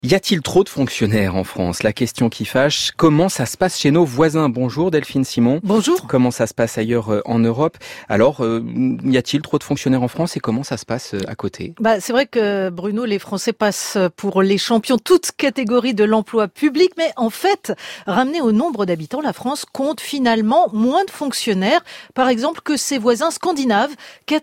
Y a-t-il trop de fonctionnaires en France? La question qui fâche. Comment ça se passe chez nos voisins? Bonjour Delphine Simon. Bonjour. Comment ça se passe ailleurs en Europe? Alors, y a-t-il trop de fonctionnaires en France et comment ça se passe à côté? C'est vrai que Bruno, les Français passent pour les champions toutes catégories de l'emploi public, mais en fait, ramené au nombre d'habitants, la France compte finalement moins de fonctionnaires, par exemple, que ses voisins scandinaves.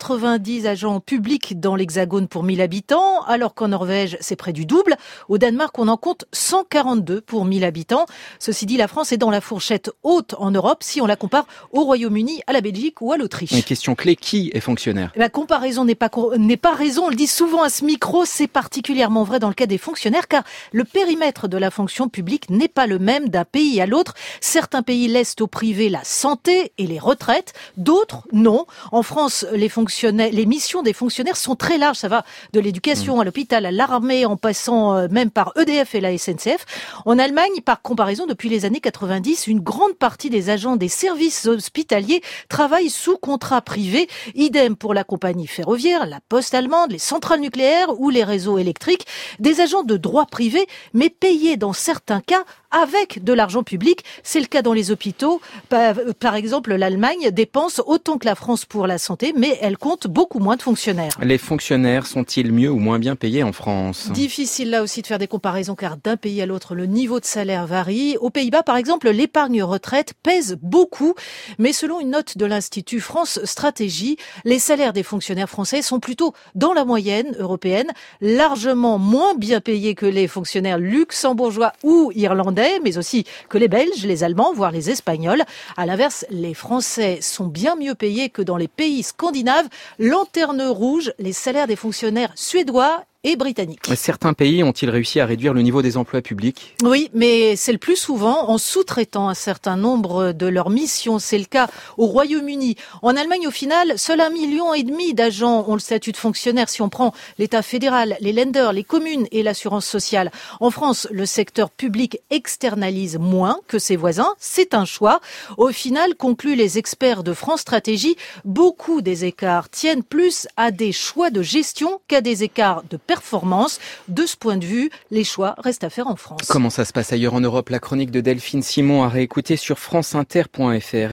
90 agents publics dans l'Hexagone pour 1000 habitants, alors qu'en Norvège, c'est près du double. Au Danemark, on en compte 142 pour 1000 habitants. Ceci dit, la France est dans la fourchette haute en Europe si on la compare au Royaume-Uni, à la Belgique ou à l'Autriche. Une question clé, qui est fonctionnaire? La comparaison n'est pas raison. On le dit souvent à ce micro, c'est particulièrement vrai dans le cas des fonctionnaires, car le périmètre de la fonction publique n'est pas le même d'un pays à l'autre. Certains pays laissent au privé la santé et les retraites, d'autres non. En France, les missions des fonctionnaires sont très larges. Ça va de l'éducation à l'hôpital, à l'armée, en passant même par EDF et la SNCF. En Allemagne, par comparaison, depuis les années 90, une grande partie des agents des services hospitaliers travaillent sous contrat privé. Idem pour la compagnie ferroviaire, la poste allemande, les centrales nucléaires ou les réseaux électriques. Des agents de droit privé, mais payés dans certains cas avec de l'argent public. C'est le cas dans les hôpitaux. Par exemple, l'Allemagne dépense autant que la France pour la santé, mais elle compte beaucoup moins de fonctionnaires. Les fonctionnaires sont-ils mieux ou moins bien payés en France? Difficile là aussi de faire des comparaisons, car d'un pays à l'autre, le niveau de salaire varie. Aux Pays-Bas, par exemple, l'épargne retraite pèse beaucoup, mais selon une note de l'Institut France Stratégie, les salaires des fonctionnaires français sont plutôt dans la moyenne européenne, largement moins bien payés que les fonctionnaires luxembourgeois ou irlandais, mais aussi que les Belges, les Allemands, voire les Espagnols. À l'inverse, les Français sont bien mieux payés que dans les pays scandinaves. Lanterne rouge, les salaires des fonctionnaires suédois et britanniques. Certains pays ont-ils réussi à réduire le niveau des emplois publics? Oui, mais c'est le plus souvent en sous-traitant un certain nombre de leurs missions. C'est le cas au Royaume-Uni. En Allemagne, au final, seul 1,5 million d'agents ont le statut de fonctionnaire si on prend l'État fédéral, les Länder, les communes et l'assurance sociale. En France, le secteur public externalise moins que ses voisins. C'est un choix. Au final, concluent les experts de France Stratégie, beaucoup des écarts tiennent plus à des choix de gestion qu'à des écarts de performance. De ce point de vue, les choix restent à faire en France. Comment ça se passe ailleurs en Europe? La chronique de Delphine Simon à réécouter sur franceinter.fr.